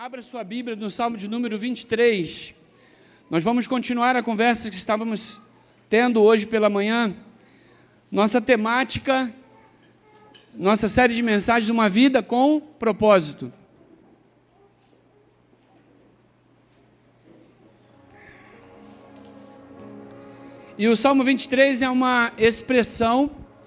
Abra sua Bíblia no Salmo de número 23. Nós vamos continuar a conversa que estávamos tendo hoje pela manhã. Nossa temática, nossa série de mensagens, uma vida com propósito. E o Salmo 23 é uma expressão.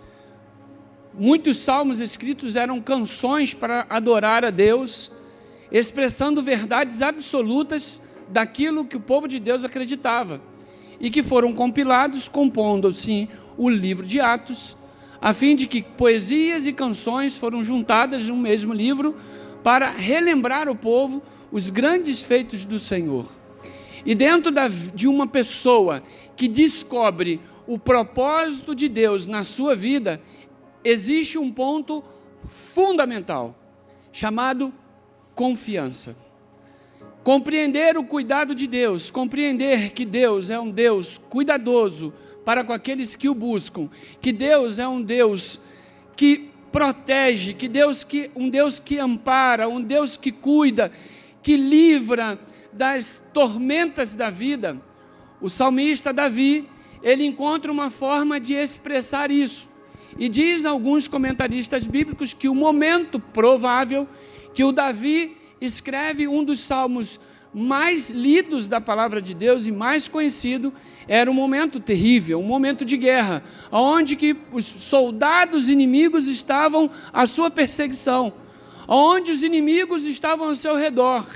Muitos salmos escritos eram canções para adorar a Deus, expressando verdades absolutas daquilo que o povo de Deus acreditava, e que foram compilados, compondo assim o livro de Atos, a fim de que poesias e canções foram juntadas num mesmo livro para relembrar ao povo os grandes feitos do Senhor. E dentro de uma pessoa que descobre o propósito de Deus na sua vida, existe um ponto fundamental, chamado confiança. Compreender o cuidado de Deus, compreender que Deus é um Deus cuidadoso para com aqueles que o buscam, que Deus é um Deus que protege, um Deus que ampara, um Deus que cuida, que livra das tormentas da vida. O salmista Davi, ele encontra uma forma de expressar isso, e diz a alguns comentaristas bíblicos que o momento provável que o Davi escreve um dos salmos mais lidos da palavra de Deus e mais conhecido, era um momento terrível, um momento de guerra, onde que os soldados inimigos estavam à sua perseguição, onde os inimigos estavam ao seu redor,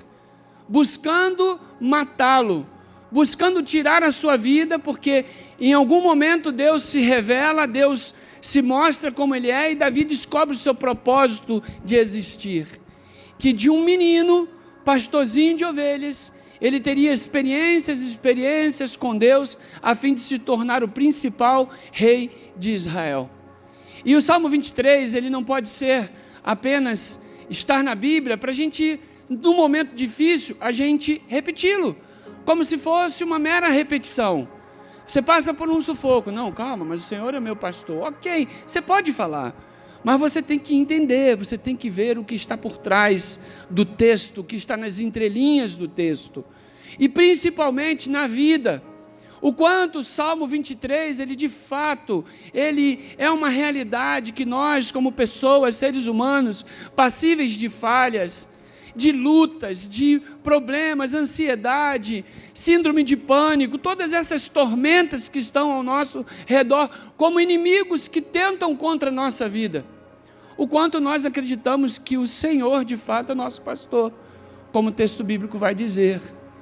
buscando matá-lo, buscando tirar a sua vida, porque em algum momento Deus se revela, Deus se mostra como Ele é, e Davi descobre o seu propósito de existir. Que de um menino, pastorzinho de ovelhas, ele teria experiências com Deus, a fim de se tornar o principal rei de Israel. E o Salmo 23, ele não pode ser apenas estar na Bíblia, para a gente, num momento difícil, a gente repeti-lo, como se fosse uma mera repetição. Você passa por um sufoco. Não, calma, mas o Senhor é meu pastor. Ok, você pode falar, mas você tem que entender, você tem que ver o que está por trás do texto, o que está nas entrelinhas do texto. E principalmente na vida. O quanto o Salmo 23, ele de fato, ele é uma realidade que nós, como pessoas, seres humanos, passíveis de falhas, de lutas, de problemas, ansiedade, síndrome de pânico, todas essas tormentas que estão ao nosso redor, como inimigos que tentam contra a nossa vida. O quanto nós acreditamos que o Senhor, de fato, é nosso pastor, como o texto bíblico vai dizer.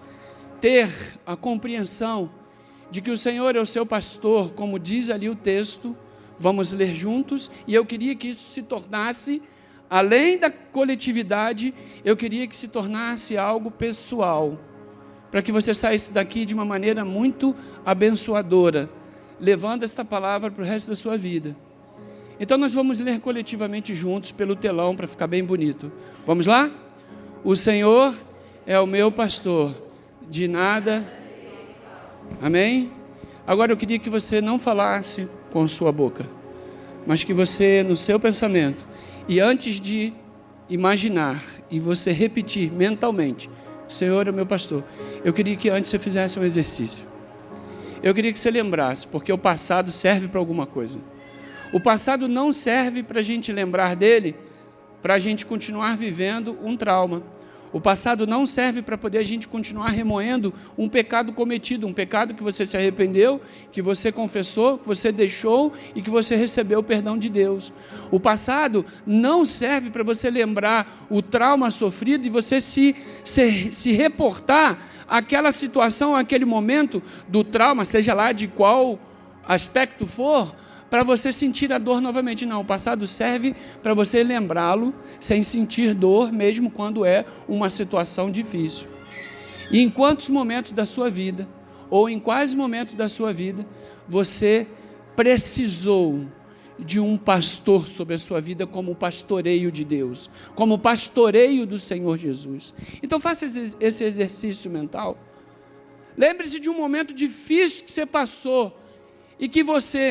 Ter a compreensão de que o Senhor é o seu pastor, como diz ali o texto, vamos ler juntos, e eu queria que isso se tornasse, além da coletividade, eu queria que se tornasse algo pessoal, para que você saísse daqui de uma maneira muito abençoadora, levando esta palavra para o resto da sua vida. Então nós vamos ler coletivamente juntos pelo telão, para ficar bem bonito. Vamos lá? O Senhor é o meu pastor, de nada... Amém? Agora eu queria que você não falasse com sua boca, mas que você, no seu pensamento, e antes de imaginar, e você repetir mentalmente, o Senhor é o meu pastor, eu queria que antes você fizesse um exercício. Eu queria que você lembrasse, porque o passado serve para alguma coisa. O passado não serve para a gente lembrar dele, para a gente continuar vivendo um trauma. O passado não serve para poder a gente continuar remoendo um pecado cometido, um pecado que você se arrependeu, que você confessou, que você deixou e que você recebeu o perdão de Deus. O passado não serve para você lembrar o trauma sofrido e você se reportar àquela situação, àquele momento do trauma, seja lá de qual aspecto for, para você sentir a dor novamente. Não, o passado serve para você lembrá-lo sem sentir dor, mesmo quando é uma situação difícil. E em quantos momentos da sua vida, ou em quais momentos da sua vida, você precisou de um pastor sobre a sua vida, como o pastoreio de Deus, como o pastoreio do Senhor Jesus? Então faça esse exercício mental. Lembre-se de um momento difícil que você passou, e que você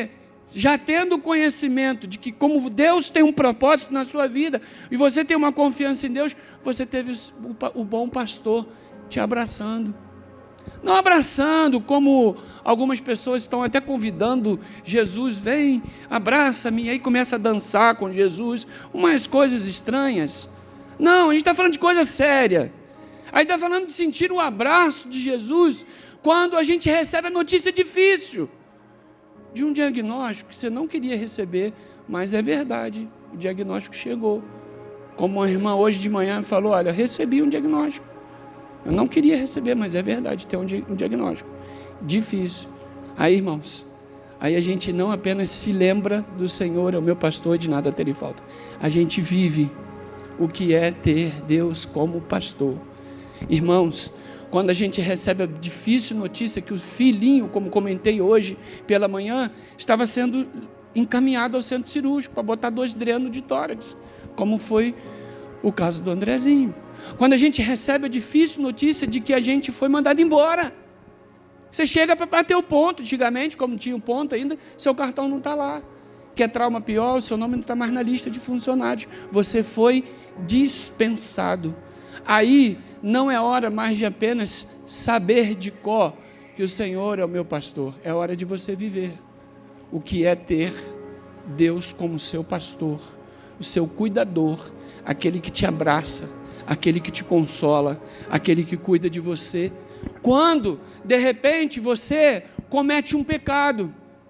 já tendo conhecimento de que como Deus tem um propósito na sua vida, e você tem uma confiança em Deus, você teve o bom pastor te abraçando. Não abraçando como algumas pessoas estão até convidando Jesus, vem, abraça-me, e aí começa a dançar com Jesus, umas coisas estranhas. Não, a gente está falando de coisa séria. Aí está falando de sentir o abraço de Jesus quando a gente recebe a notícia difícil de um diagnóstico que você não queria receber, mas é verdade, o diagnóstico chegou. Como uma irmã hoje de manhã me falou, olha, recebi um diagnóstico. Eu não queria receber, mas é verdade, ter um diagnóstico difícil. Aí, irmãos, aí a gente não apenas se lembra do Senhor, é o meu pastor, de nada terei falta. A gente vive o que é ter Deus como pastor. Irmãos, quando a gente recebe a difícil notícia que o filhinho, como comentei hoje pela manhã, estava sendo encaminhado ao centro cirúrgico para botar 2 drenos de tórax, como foi o caso do Andrezinho. Quando a gente recebe a difícil notícia de que a gente foi mandado embora, você chega para bater o ponto. Antigamente, como tinha o ponto ainda, seu cartão não está lá. Quer trauma pior, o seu nome não está mais na lista de funcionários. Você foi dispensado. Aí não é hora mais de apenas saber de cor que o Senhor é o meu pastor. É hora de você viver o que é ter Deus como seu pastor, o seu cuidador, aquele que te abraça, aquele que te consola, aquele que cuida de você. Quando, de repente, você comete um pecado,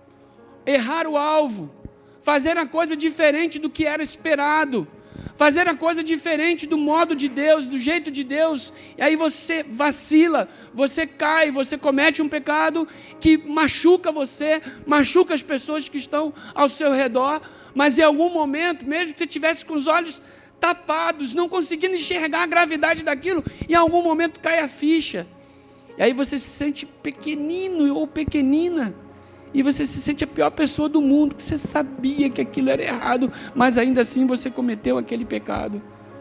errar o alvo, fazer a coisa diferente do que era esperado, fazer a coisa diferente do modo de Deus, do jeito de Deus, e aí você vacila, você cai, você comete um pecado que machuca você, machuca as pessoas que estão ao seu redor, mas em algum momento, mesmo que você estivesse com os olhos tapados, não conseguindo enxergar a gravidade daquilo, em algum momento cai a ficha, e aí você se sente pequenino ou pequenina, e você se sente a pior pessoa do mundo, que você sabia que aquilo era errado, mas ainda assim você cometeu aquele pecado.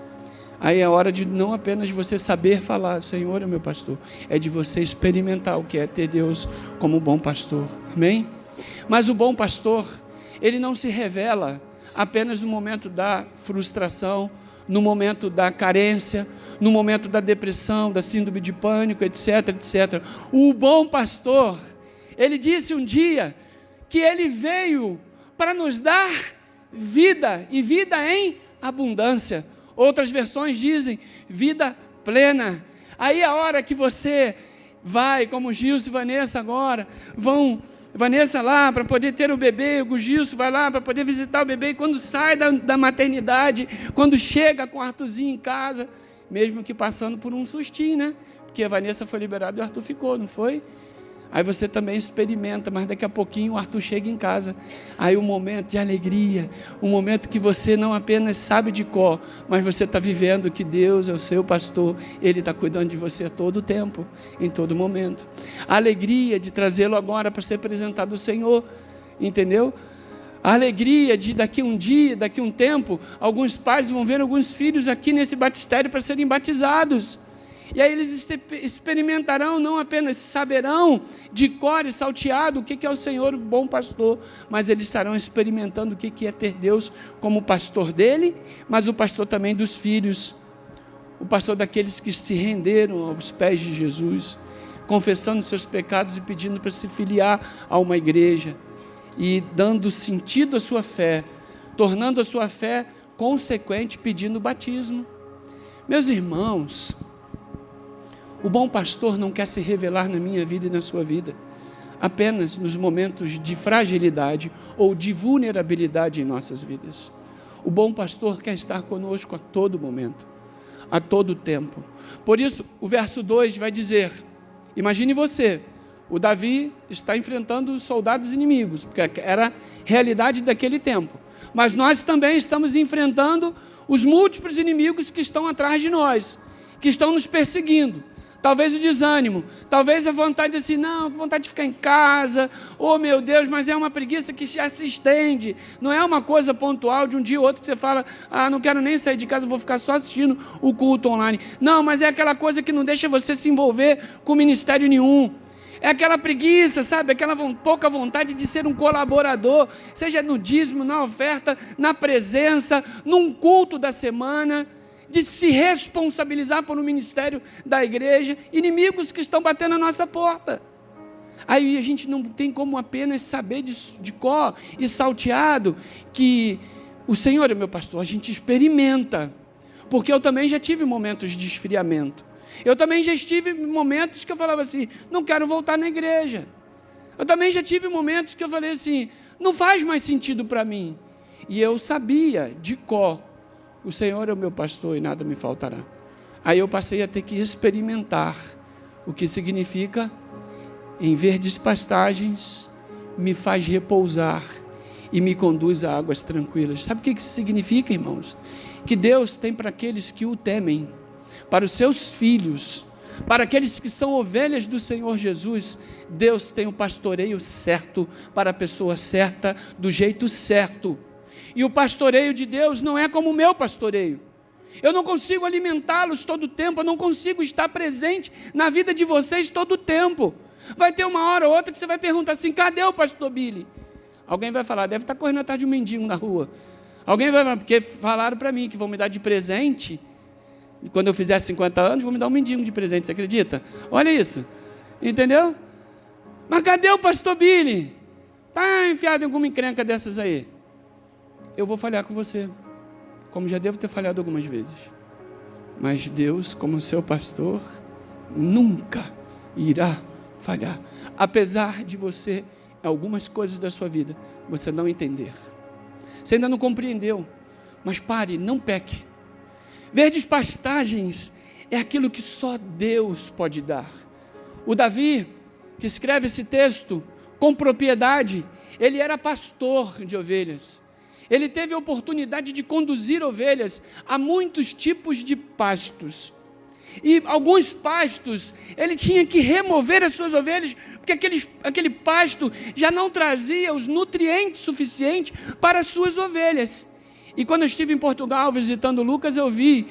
Aí é hora de não apenas você saber falar, Senhor é meu pastor, é de você experimentar o que é ter Deus como bom pastor, amém? Mas o bom pastor, ele não se revela apenas no momento da frustração, no momento da carência, no momento da depressão, da síndrome de pânico, etc, etc. O bom pastor, ele disse um dia que ele veio para nos dar vida, e vida em abundância. Outras versões dizem vida plena. Aí a hora que você vai, como Gilson e Vanessa agora, Vanessa lá para poder ter o bebê, o Gilson vai lá para poder visitar o bebê, e quando sai da maternidade, quando chega com o Arthurzinho em casa, mesmo que passando por um sustinho, né? Porque a Vanessa foi liberada e o Arthur ficou, não foi? Aí você também experimenta, mas daqui a pouquinho o Arthur chega em casa. Aí um momento de alegria, um momento que você não apenas sabe de cor, mas você está vivendo que Deus é o seu pastor, Ele está cuidando de você a todo tempo, em todo momento. A alegria de trazê-lo agora para ser apresentado ao Senhor, entendeu? A alegria de daqui um dia, daqui um tempo, alguns pais vão ver alguns filhos aqui nesse batistério para serem batizados. E aí eles experimentarão, não apenas saberão de cor e salteado o que é o Senhor, o bom pastor, mas eles estarão experimentando o que é ter Deus como pastor dele, mas o pastor também dos filhos, o pastor daqueles que se renderam aos pés de Jesus, confessando seus pecados e pedindo para se filiar a uma igreja, e dando sentido à sua fé, tornando a sua fé consequente, pedindo o batismo. Meus irmãos, o bom pastor não quer se revelar na minha vida e na sua vida apenas nos momentos de fragilidade ou de vulnerabilidade em nossas vidas. O bom pastor quer estar conosco a todo momento, a todo tempo. Por isso, o verso 2 vai dizer, imagine você, o Davi está enfrentando soldados inimigos, porque era a realidade daquele tempo, mas nós também estamos enfrentando os múltiplos inimigos que estão atrás de nós, que estão nos perseguindo. Talvez o desânimo, talvez a vontade de assim, não, vontade de ficar em casa, oh meu Deus, mas é uma preguiça que já se estende, não é uma coisa pontual de um dia ou outro que você fala, não quero nem sair de casa, vou ficar só assistindo o culto online. Não, mas é aquela coisa que não deixa você se envolver com ministério nenhum, É aquela preguiça, sabe? Aquela pouca vontade de ser um colaborador, seja no dízimo, na oferta, na presença, num culto da semana, de se responsabilizar por um ministério da igreja, inimigos que estão batendo na nossa porta. Aí a gente não tem como apenas saber de cor e salteado que o Senhor é meu pastor. A gente experimenta, porque eu também já tive momentos de esfriamento. Eu também já tive momentos que eu falava assim, não quero voltar na igreja. Eu também já tive momentos que eu falei assim, não faz mais sentido para mim. E eu sabia de cor, o Senhor é o meu pastor e nada me faltará. Aí eu passei a ter que experimentar o que significa, em verdes pastagens, me faz repousar e me conduz a águas tranquilas. Sabe o que isso significa, irmãos? Que Deus tem para aqueles que o temem, para os seus filhos, para aqueles que são ovelhas do Senhor Jesus, Deus tem o pastoreio certo, para a pessoa certa, do jeito certo. E o pastoreio de Deus não é como o meu pastoreio. Eu não consigo alimentá-los todo o tempo, eu não consigo estar presente na vida de vocês todo o tempo. Vai ter uma hora ou outra que você vai perguntar assim, cadê o pastor Billy? Alguém vai falar, deve estar correndo atrás de um mendigo na rua. Alguém vai falar, porque falaram para mim que vão me dar de presente, e quando eu fizer 50 anos, vão me dar um mendigo de presente, você acredita? Olha isso, entendeu? Mas cadê o pastor Billy? Está enfiado em alguma encrenca dessas aí. Eu vou falhar com você, como já devo ter falhado algumas vezes. Mas Deus, como seu pastor, nunca irá falhar, apesar de você, algumas coisas da sua vida, você não entender, você ainda não compreendeu, mas pare, não peque. Verdes pastagens é aquilo que só Deus pode dar. O Davi, que escreve esse texto com propriedade, ele era pastor de ovelhas, ele teve a oportunidade de conduzir ovelhas a muitos tipos de pastos, e alguns pastos, ele tinha que remover as suas ovelhas, porque aquele pasto já não trazia os nutrientes suficientes para as suas ovelhas. E quando eu estive em Portugal visitando Lucas, eu vi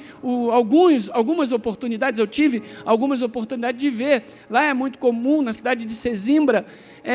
algumas oportunidades, eu tive algumas oportunidades de ver. Lá é muito comum, na cidade de Sesimbra,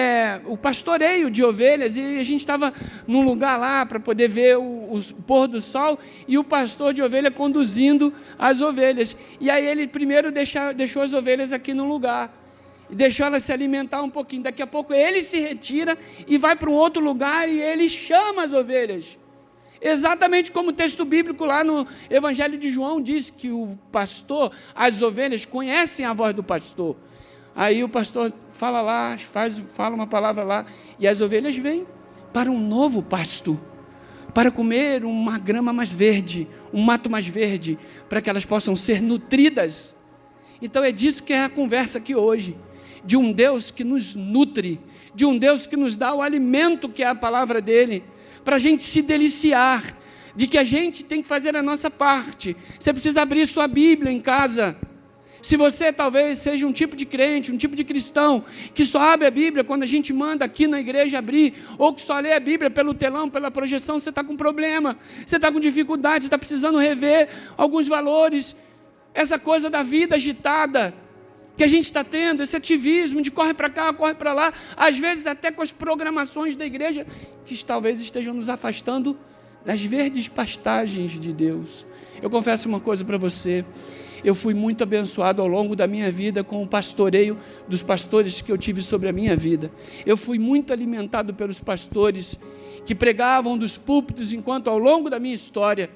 o pastoreio de ovelhas, e a gente estava num lugar lá para poder ver o pôr do sol, e o pastor de ovelha conduzindo as ovelhas. E aí ele primeiro deixou as ovelhas aqui no lugar, e deixou elas se alimentar um pouquinho. Daqui a pouco ele se retira e vai para um outro lugar, e ele chama as ovelhas. Exatamente como o texto bíblico lá no Evangelho de João diz que o pastor, as ovelhas conhecem a voz do pastor. Aí o pastor fala lá, fala uma palavra lá, e as ovelhas vêm para um novo pasto, para comer uma grama mais verde, um mato mais verde, para que elas possam ser nutridas. Então é disso que é a conversa aqui hoje, de um Deus que nos nutre, de um Deus que nos dá o alimento que é a palavra dele, para a gente se deliciar, de que a gente tem que fazer a nossa parte. Você precisa abrir sua Bíblia em casa. Se você talvez seja um tipo de crente, um tipo de cristão, que só abre a Bíblia quando a gente manda aqui na igreja abrir, ou que só lê a Bíblia pelo telão, pela projeção, você está com problema, você está com dificuldade, você está precisando rever alguns valores, essa coisa da vida agitada, que a gente está tendo, esse ativismo de corre para cá, corre para lá, às vezes até com as programações da igreja, que talvez estejam nos afastando das verdes pastagens de Deus. Eu confesso uma coisa para você, eu fui muito abençoado ao longo da minha vida com o pastoreio dos pastores que eu tive sobre a minha vida. Eu fui muito alimentado pelos pastores que pregavam dos púlpitos enquanto ao longo da minha história,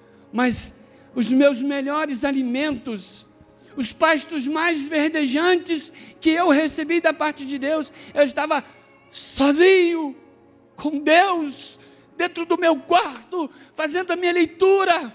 mas os meus melhores alimentos, os pastos mais verdejantes que eu recebi da parte de Deus, eu estava sozinho, com Deus, dentro do meu quarto, fazendo a minha leitura.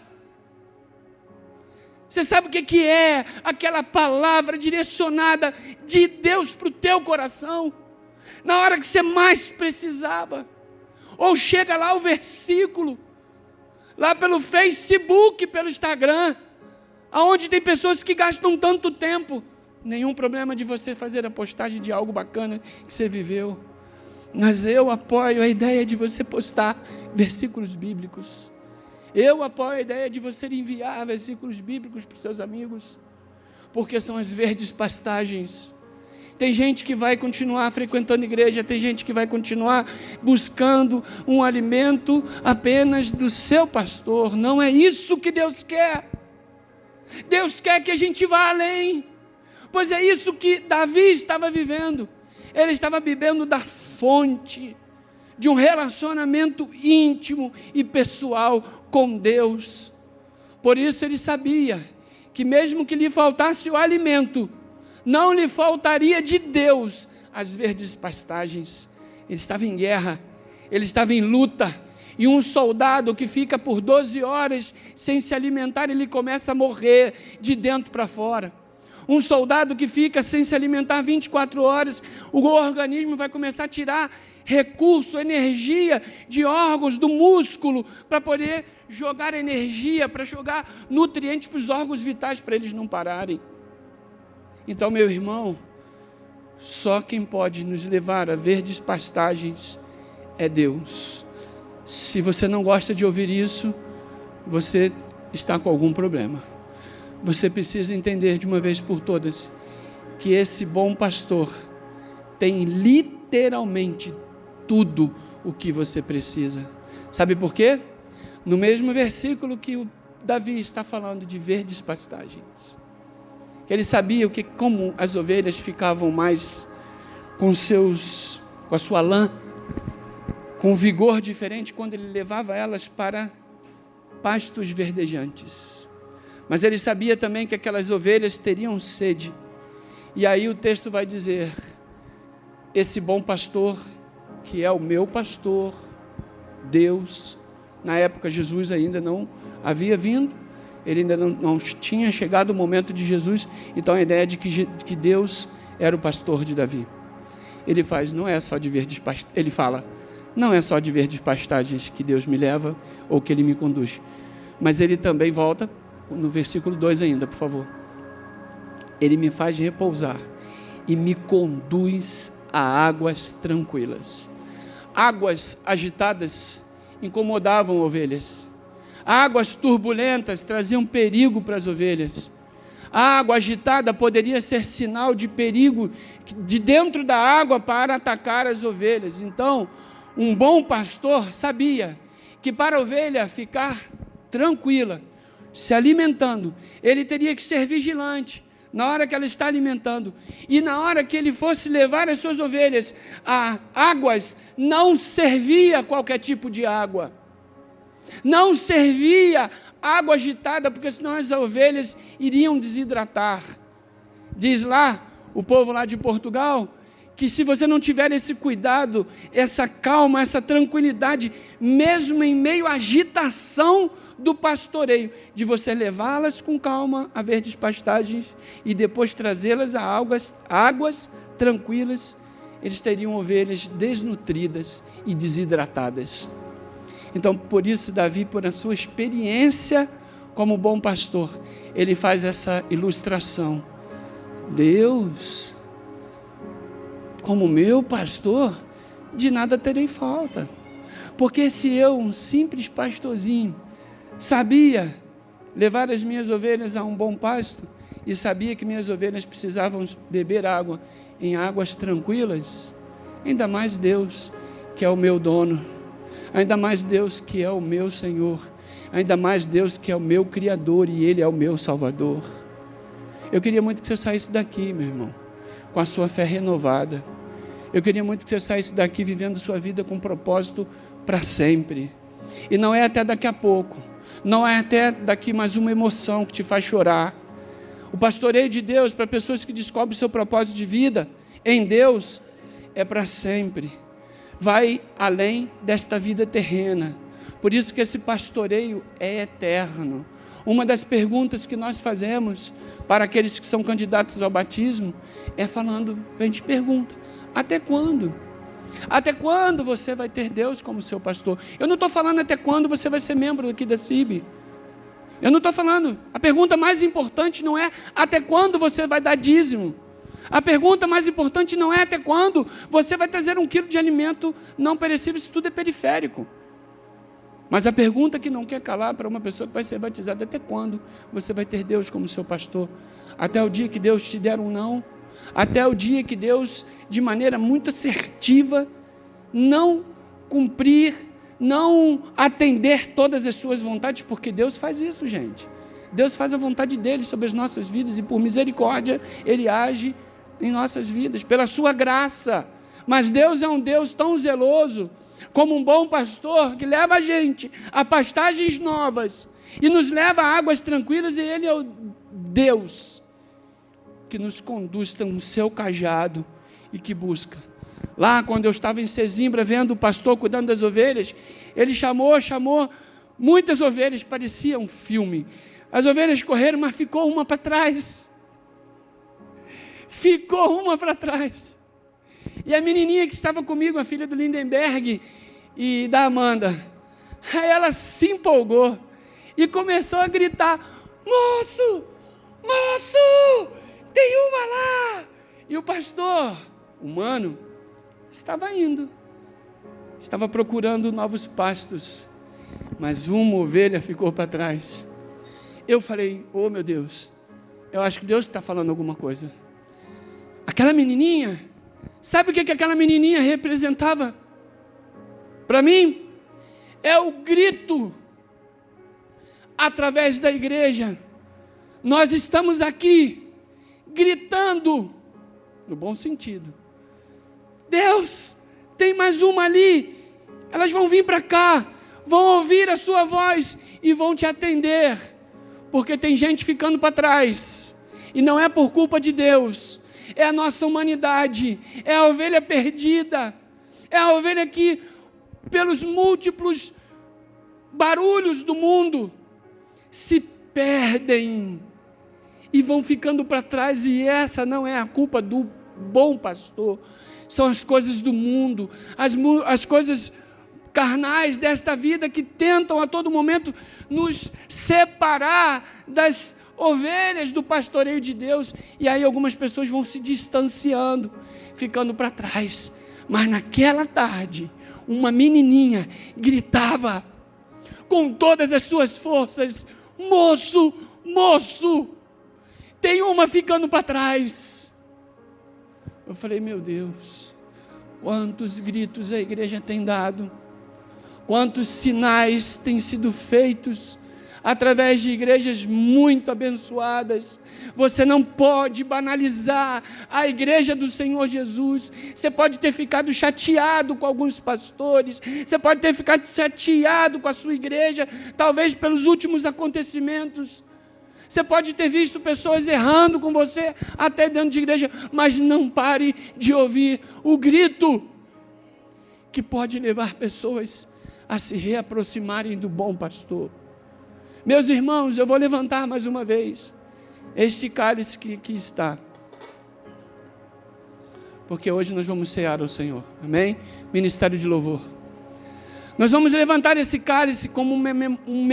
Você sabe o que é aquela palavra direcionada de Deus para o teu coração, na hora que você mais precisava? Ou chega lá o versículo, lá pelo Facebook, pelo Instagram, aonde tem pessoas que gastam tanto tempo, nenhum problema de você fazer a postagem de algo bacana que você viveu, mas eu apoio a ideia de você postar versículos bíblicos, eu apoio a ideia de você enviar versículos bíblicos para os seus amigos, porque são as verdes pastagens tem gente que vai continuar frequentando igreja, tem gente que vai continuar buscando um alimento apenas do seu pastor. Não é isso que Deus quer. Deus quer que a gente vá além, pois é isso que Davi estava vivendo. Ele estava bebendo da fonte de um relacionamento íntimo e pessoal com Deus. Por isso ele sabia que mesmo que lhe faltasse o alimento, não lhe faltaria de Deus as verdes pastagens. Ele estava em guerra, ele estava em luta, e um soldado que fica por 12 horas sem se alimentar, ele começa a morrer de dentro para fora. Um soldado que fica sem se alimentar 24 horas, o organismo vai começar a tirar recurso, energia de órgãos do músculo para poder jogar energia, para jogar nutrientes para os órgãos vitais, para eles não pararem. Então, meu irmão, só quem pode nos levar a verdes pastagens é Deus. Se você não gosta de ouvir isso, você está com algum problema. Você precisa entender de uma vez por todas que esse bom pastor tem literalmente tudo o que você precisa. Sabe por quê? No mesmo versículo que o Davi está falando de verdes pastagens, ele sabia que como as ovelhas ficavam mais com a sua lã, com vigor diferente quando ele levava elas para pastos verdejantes. Mas ele sabia também que aquelas ovelhas teriam sede. E aí o texto vai dizer: esse bom pastor, que é o meu pastor, Deus. Na época Jesus ainda não havia vindo, ele ainda não tinha chegado o momento de Jesus, então a ideia de que Deus era o pastor de Davi. Ele faz, não é só de verdes pastagens, ele fala, não é só de verdes pastagens que Deus me leva ou que Ele me conduz, mas Ele também volta, no versículo 2 ainda, por favor. Ele me faz repousar e me conduz a águas tranquilas. Águas agitadas incomodavam ovelhas. Águas turbulentas traziam perigo para as ovelhas. A água agitada poderia ser sinal de perigo de dentro da água para atacar as ovelhas. Então, um bom pastor sabia que para a ovelha ficar tranquila, se alimentando, ele teria que ser vigilante na hora que ela está alimentando, e na hora que ele fosse levar as suas ovelhas a águas, não servia qualquer tipo de água, não servia água agitada, porque senão as ovelhas iriam desidratar. Diz lá, o povo lá de Portugal, que se você não tiver esse cuidado, essa calma, essa tranquilidade, mesmo em meio à agitação do pastoreio, de você levá-las com calma a verdes pastagens e depois trazê-las a águas tranquilas, eles teriam ovelhas desnutridas e desidratadas. Então, por isso, Davi, por a sua experiência como bom pastor, ele faz essa ilustração. Deus, como meu pastor, de nada terei falta. Porque se eu, um simples pastorzinho, sabia levar as minhas ovelhas a um bom pasto e sabia que minhas ovelhas precisavam beber água em águas tranquilas, ainda mais Deus, que é o meu dono, ainda mais Deus, que é o meu Senhor, ainda mais Deus, que é o meu Criador e Ele é o meu Salvador. Eu queria muito que você saísse daqui, meu irmão, com a sua fé renovada. Eu queria muito que você saísse daqui vivendo sua vida com propósito para sempre. E não é até daqui a pouco, não é até daqui mais uma emoção que te faz chorar. O pastoreio de Deus para pessoas que descobrem seu propósito de vida em Deus é para sempre. Vai além desta vida terrena. Por isso que esse pastoreio é eterno. Uma das perguntas que nós fazemos para aqueles que são candidatos ao batismo é falando, a gente pergunta, até quando? Até quando você vai ter Deus como seu pastor? Eu não estou falando até quando você vai ser membro aqui da CIB. Eu não estou falando. A pergunta mais importante não é até quando você vai dar dízimo. A pergunta mais importante não é até quando você vai trazer 1 quilo de alimento não perecível. Isso tudo é periférico. Mas a pergunta que não quer calar para uma pessoa que vai ser batizada, até quando você vai ter Deus como seu pastor? Até o dia que Deus te der um não? até o dia que Deus, de maneira muito assertiva, não cumprir, não atender todas as suas vontades, porque Deus faz isso, gente. Deus faz a vontade dele sobre as nossas vidas e por misericórdia Ele age em nossas vidas, pela sua graça. Mas Deus é um Deus tão zeloso, como um bom pastor que leva a gente a pastagens novas e nos leva a águas tranquilas, e Ele é o Deus que nos conduz com o seu cajado e que busca. Lá, quando eu estava em Sesimbra, vendo o pastor cuidando das ovelhas, ele chamou muitas ovelhas, parecia um filme. As ovelhas correram, mas ficou uma para trás. Ficou uma para trás. E a menininha que estava comigo, a filha do Lindenberg e da Amanda, aí ela se empolgou e começou a gritar: moço, moço, tem uma lá. E o pastor, humano, estava indo, estava procurando novos pastos, mas uma ovelha ficou para trás. Eu falei: oh meu Deus, eu acho que Deus está falando alguma coisa. Aquela menininha, sabe o que aquela menininha representava para mim? É o grito através da igreja. Nós estamos aqui gritando, no bom sentido: Deus, tem mais uma ali, elas vão vir para cá, vão ouvir a sua voz e vão te atender, porque tem gente ficando para trás, e não é por culpa de Deus, é a nossa humanidade, é a ovelha perdida, é a ovelha que, pelos múltiplos barulhos do mundo, se perdem e vão ficando para trás, e essa não é a culpa do bom pastor, são as coisas do mundo, as coisas carnais desta vida que tentam a todo momento nos separar das ovelhas do pastoreio de Deus, e aí algumas pessoas vão se distanciando, ficando para trás. Mas naquela tarde, uma menininha gritava com todas as suas forças: moço, moço, tem uma ficando para trás. Eu falei: meu Deus, quantos gritos a igreja tem dado, quantos sinais têm sido feitos através de igrejas muito abençoadas. Você não pode banalizar a igreja do Senhor Jesus. Você pode ter ficado chateado com alguns pastores, você pode ter ficado chateado com a sua igreja, talvez pelos últimos acontecimentos. Você pode ter visto pessoas errando com você, até dentro de igreja, mas não pare de ouvir o grito que pode levar pessoas a se reaproximarem do bom pastor. Meus irmãos, eu vou levantar mais uma vez este cálice que aqui está, porque hoje nós vamos cear ao Senhor, amém? Ministério de louvor. Nós vamos levantar esse cálice como um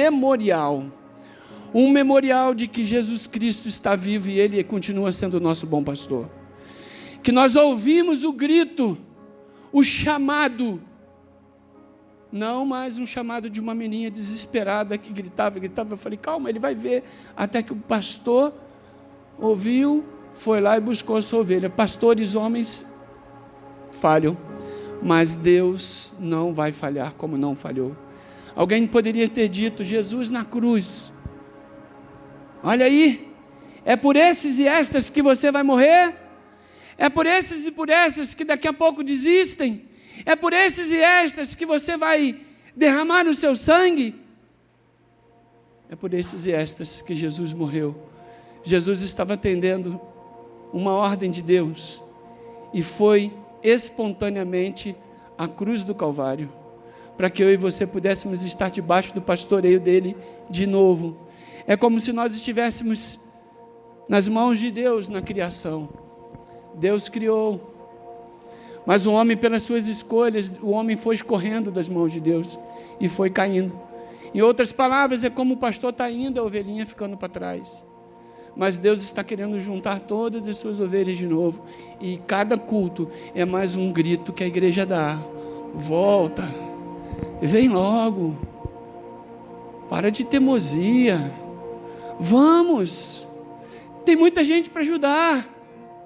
memorial de que Jesus Cristo está vivo e Ele continua sendo o nosso bom pastor. Que nós ouvimos o grito, o chamado, não mais um chamado de uma menina desesperada que gritava. Eu falei: calma, ele vai ver. Até que o pastor ouviu, foi lá e buscou a sua ovelha. Pastores, homens, falham, mas Deus não vai falhar como não falhou. Alguém poderia ter dito: Jesus na cruz, olha aí, é por esses e estas que você vai morrer? É por esses e por essas que daqui a pouco desistem? É por esses e estas que você vai derramar o seu sangue? É por esses e estas que Jesus morreu. Jesus estava atendendo uma ordem de Deus e foi espontaneamente à cruz do Calvário, para que eu e você pudéssemos estar debaixo do pastoreio dele de novo. É como se nós estivéssemos nas mãos de Deus na criação. Deus criou, mas o homem, pelas suas escolhas, o homem foi escorrendo das mãos de Deus e foi caindo. Em outras palavras, é como o pastor está indo, a ovelhinha ficando para trás. Mas Deus está querendo juntar todas as suas ovelhas de novo. E cada culto é mais um grito que a igreja dá: volta, vem logo, para de teimosia, vamos, tem muita gente para ajudar.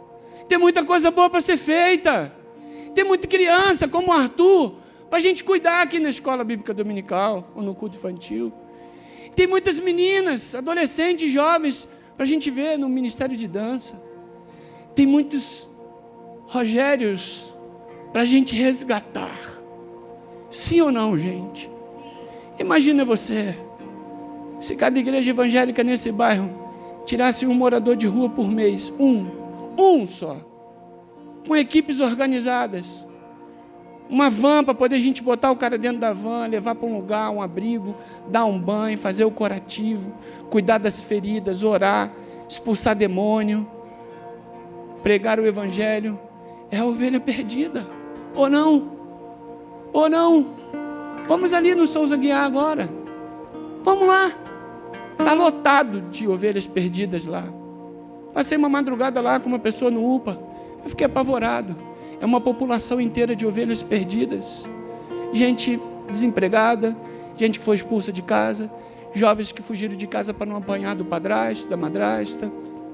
Tem muita coisa boa para ser feita. Tem muita criança, como o Arthur, para a gente cuidar aqui na escola bíblica dominical ou no culto infantil. Tem muitas meninas, adolescentes, jovens, para a gente ver no ministério de dança. Tem muitos Rogérios para a gente resgatar. Sim ou não, gente? Imagina você, se cada igreja evangélica nesse bairro tirasse um morador de rua por mês, um só, com equipes organizadas, uma van para poder a gente botar o cara dentro da van, levar para um lugar, um abrigo, dar um banho, fazer o curativo, cuidar das feridas, orar, expulsar demônio, pregar o evangelho. É a ovelha perdida, ou não? Ou não? Vamos ali no Souza Guiar agora, vamos lá, está lotado de ovelhas perdidas lá. Passei uma madrugada lá com uma pessoa no UPA, eu fiquei apavorado. É uma população inteira de ovelhas perdidas, gente desempregada, gente que foi expulsa de casa, jovens que fugiram de casa para não apanhar do padrasto, da madrasta,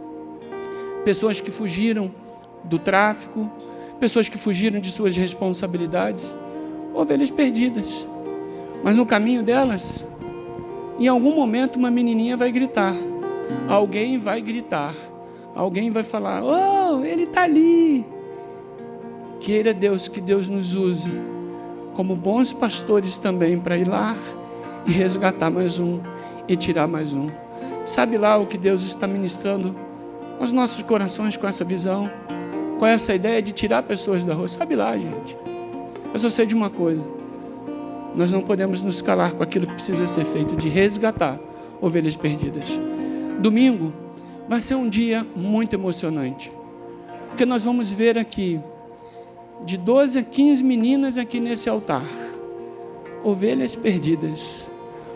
pessoas que fugiram do tráfico, pessoas que fugiram de suas responsabilidades, ovelhas perdidas. Mas no caminho delas, em algum momento uma menininha vai gritar, alguém vai gritar, alguém vai falar: oh, ele está ali. Queira Deus que Deus nos use como bons pastores também para ir lá e resgatar mais um e tirar mais um. Sabe lá o que Deus está ministrando aos nossos corações com essa visão, com essa ideia de tirar pessoas da rua? Sabe lá, gente. Eu só sei de uma coisa: nós não podemos nos calar com aquilo que precisa ser feito, de resgatar ovelhas perdidas. Domingo vai ser um dia muito emocionante, porque nós vamos ver aqui de 12 a 15 meninas aqui nesse altar, ovelhas perdidas,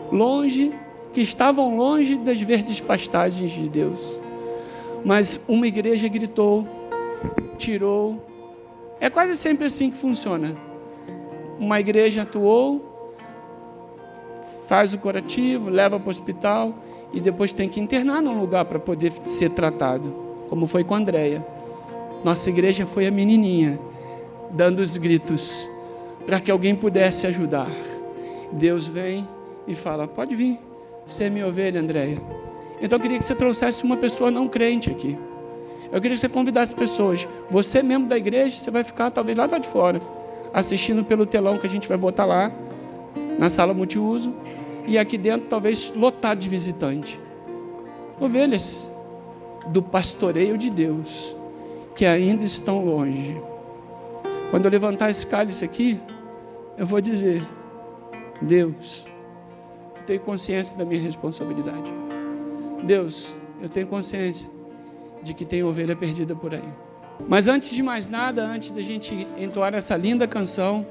que estavam longe das verdes pastagens de Deus, mas uma igreja gritou, tirou. É quase sempre assim que funciona. Uma igreja atuou, faz o curativo, leva para o hospital e depois tem que internar num lugar para poder ser tratado, como foi com a Andréia. Nossa igreja foi a menininha dando os gritos para que alguém pudesse ajudar. Deus vem e fala: pode vir, você é minha ovelha, Andréia. Então eu queria que você trouxesse uma pessoa não crente aqui. Eu queria que você convidasse pessoas. Você, membro da igreja, você vai ficar talvez lá de fora, assistindo pelo telão que a gente vai botar lá na sala multiuso, e aqui dentro talvez lotado de visitante. Ovelhas do pastoreio de Deus que ainda estão longe. Quando eu levantar esse cálice aqui, eu vou dizer: Deus, eu tenho consciência da minha responsabilidade. Deus, eu tenho consciência de que tem ovelha perdida por aí. Mas antes de mais nada, antes da gente entoar essa linda canção,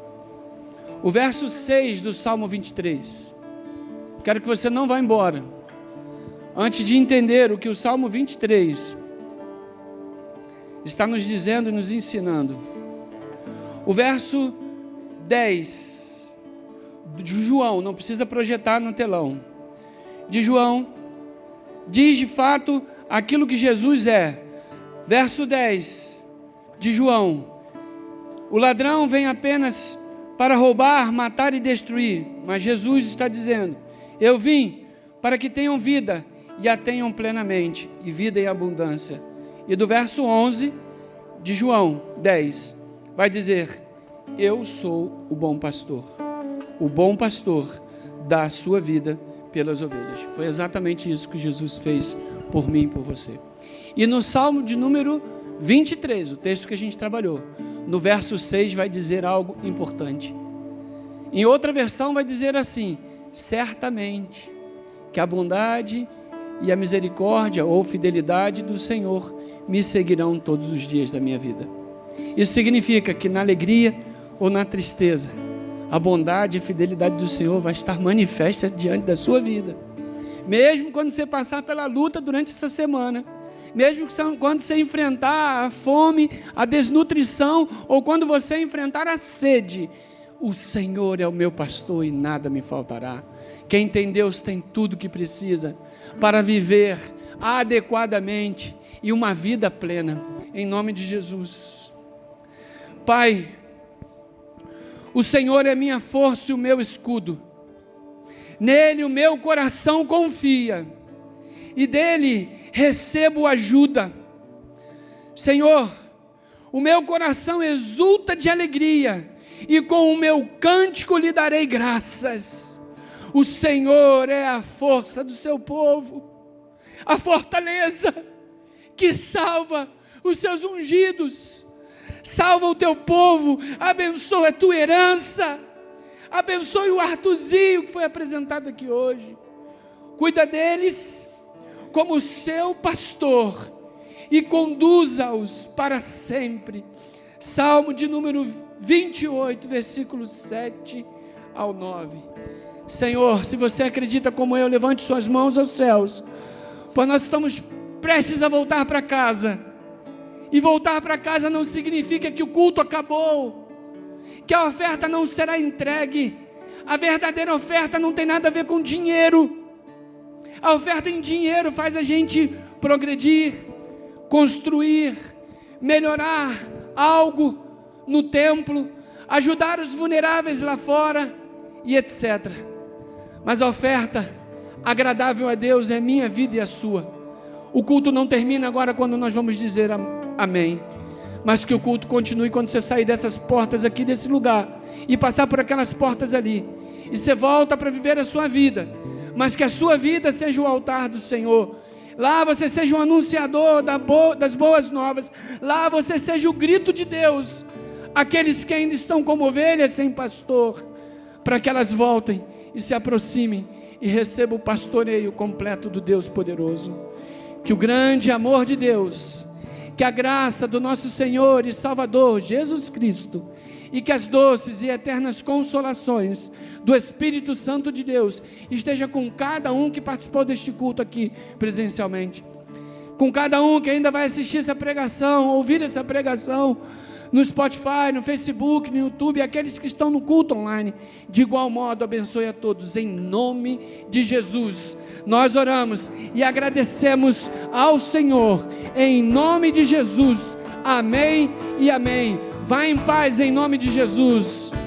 o verso 6 do Salmo 23. Quero que você não vá embora antes de entender o que o Salmo 23 está nos dizendo e nos ensinando. O verso 10 de João, não precisa projetar no telão, de João, diz de fato aquilo que Jesus é. Verso 10 de João: o ladrão vem apenas para roubar, matar e destruir, mas Jesus está dizendo: eu vim para que tenham vida e a tenham plenamente, e vida em abundância. E do verso 11 de João 10 vai dizer: eu sou o bom pastor. O bom pastor dá a sua vida pelas ovelhas. Foi exatamente isso que Jesus fez por mim e por você. E no Salmo de número 23, o texto que a gente trabalhou, no verso 6 vai dizer algo importante. Em outra versão vai dizer assim: certamente que a bondade e a misericórdia ou fidelidade do Senhor me seguirão todos os dias da minha vida. Isso significa que na alegria ou na tristeza, a bondade e a fidelidade do Senhor vai estar manifesta diante da sua vida. Mesmo quando você passar pela luta durante essa semana, mesmo quando você enfrentar a fome, a desnutrição, ou quando você enfrentar a sede, o Senhor é o meu pastor e nada me faltará. Quem tem Deus tem tudo o que precisa para viver adequadamente e uma vida plena, em nome de Jesus. Pai, o Senhor é minha força e o meu escudo, nele o meu coração confia, e dele recebo ajuda. Senhor, o meu coração exulta de alegria, e com o meu cântico lhe darei graças. O Senhor é a força do seu povo, a fortaleza que salva os seus ungidos. Salva o teu povo, abençoa a tua herança, abençoe o Artuzinho que foi apresentado aqui hoje. Cuida deles como seu pastor e conduza-os para sempre. Salmo de número 28, versículos 7 ao 9. Senhor, se você acredita como eu, levante suas mãos aos céus, pois nós estamos prestes a voltar para casa. E voltar para casa não significa que o culto acabou, que a oferta não será entregue. A verdadeira oferta não tem nada a ver com dinheiro. A oferta em dinheiro faz a gente progredir, construir, melhorar algo no templo, ajudar os vulneráveis lá fora e etc. Mas a oferta agradável a Deus é minha vida e a sua. O culto não termina agora quando nós vamos dizer amém, mas que o culto continue quando você sair dessas portas aqui, desse lugar, e passar por aquelas portas ali, e você volta para viver a sua vida, mas que a sua vida seja o altar do Senhor. Lá você seja um anunciador das boas novas. Lá você seja o grito de Deus, aqueles que ainda estão como ovelhas sem pastor, para que elas voltem e se aproximem e recebam o pastoreio completo do Deus poderoso. Que o grande amor de Deus, que a graça do nosso Senhor e Salvador Jesus Cristo, e que as doces e eternas consolações do Espírito Santo de Deus esteja com cada um que participou deste culto aqui presencialmente, com cada um que ainda vai assistir essa pregação, ouvir essa pregação no Spotify, no Facebook, no YouTube, e aqueles que estão no culto online. De igual modo, abençoe a todos em nome de Jesus. Nós oramos e agradecemos ao Senhor em nome de Jesus. Amém e amém. Vá em paz em nome de Jesus.